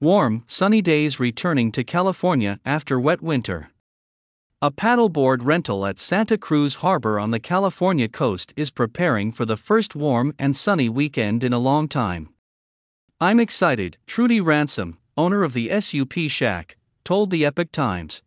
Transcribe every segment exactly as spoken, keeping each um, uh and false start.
Warm, sunny days returning to California after wet winter. A paddleboard rental at Santa Cruz Harbor on the California coast is preparing for the first warm and sunny weekend in a long time. "I'm excited," Trudy Ransom, owner of the S U P Shack, told the Epoch Times.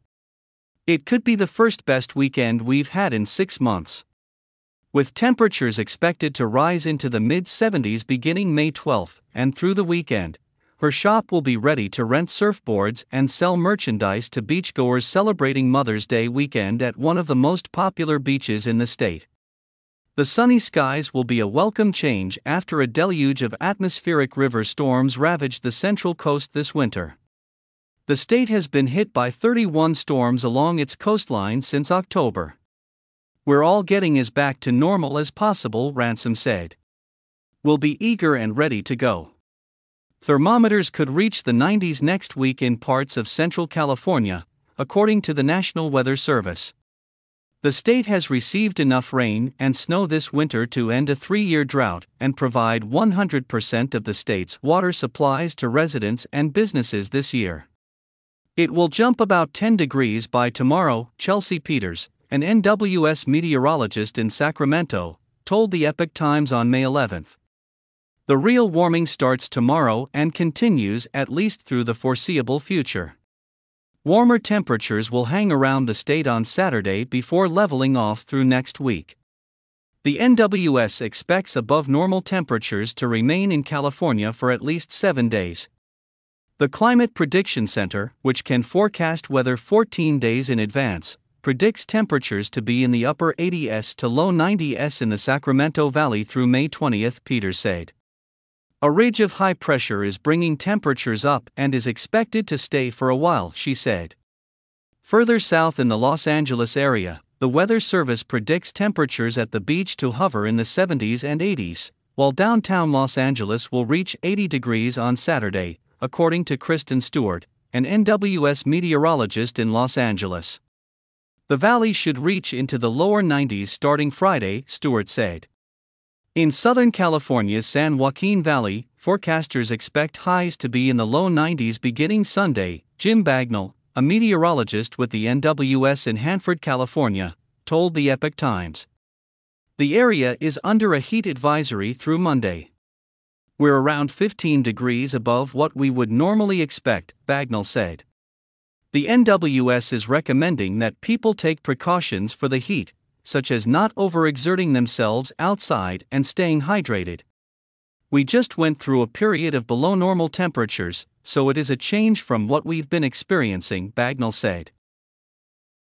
"It could be the first best weekend we've had in six months. With temperatures expected to rise into the mid seventies beginning May twelfth and through the weekend, her shop will be ready to rent surfboards and sell merchandise to beachgoers celebrating Mother's Day weekend at one of the most popular beaches in the state. The sunny skies will be a welcome change after a deluge of atmospheric river storms ravaged the Central Coast this winter. The state has been hit by thirty-one storms along its coastline since October. We're all getting as back to normal as possible," Ransom said. "We'll be eager and ready to go." Thermometers could reach the nineties next week in parts of Central California, according to the National Weather Service. The state has received enough rain and snow this winter to end a three-year drought and provide one hundred percent of the state's water supplies to residents and businesses this year. "It will jump about ten degrees by tomorrow," Chelsea Peters, an N W S meteorologist in Sacramento, told the Epoch Times on May eleventh. "The real warming starts tomorrow and continues at least through the foreseeable future. Warmer temperatures will hang around the state on Saturday before leveling off through next week." The N W S expects above normal temperatures to remain in California for at least seven days. The Climate Prediction Center, which can forecast weather fourteen days in advance, predicts temperatures to be in the upper eighties to low nineties in the Sacramento Valley through May twentieth, Peters said. "A ridge of high pressure is bringing temperatures up and is expected to stay for a while," she said. Further south in the Los Angeles area, the Weather Service predicts temperatures at the beach to hover in the seventies and eighties, while downtown Los Angeles will reach eighty degrees on Saturday, according to Kristen Stewart, an N W S meteorologist in Los Angeles. "The valley should reach into the lower nineties starting Friday," Stewart said. In Southern California's San Joaquin Valley, forecasters expect highs to be in the low nineties beginning Sunday. Jim Bagnall, a meteorologist with the N W S in Hanford, California, told the Epoch Times. "The area is under a heat advisory through Monday. We're around fifteen degrees above what we would normally expect," Bagnall said. The N W S is recommending that people take precautions for the heat, such as not overexerting themselves outside and staying hydrated. "We just went through a period of below normal temperatures, so it is a change from what we've been experiencing," Bagnall said.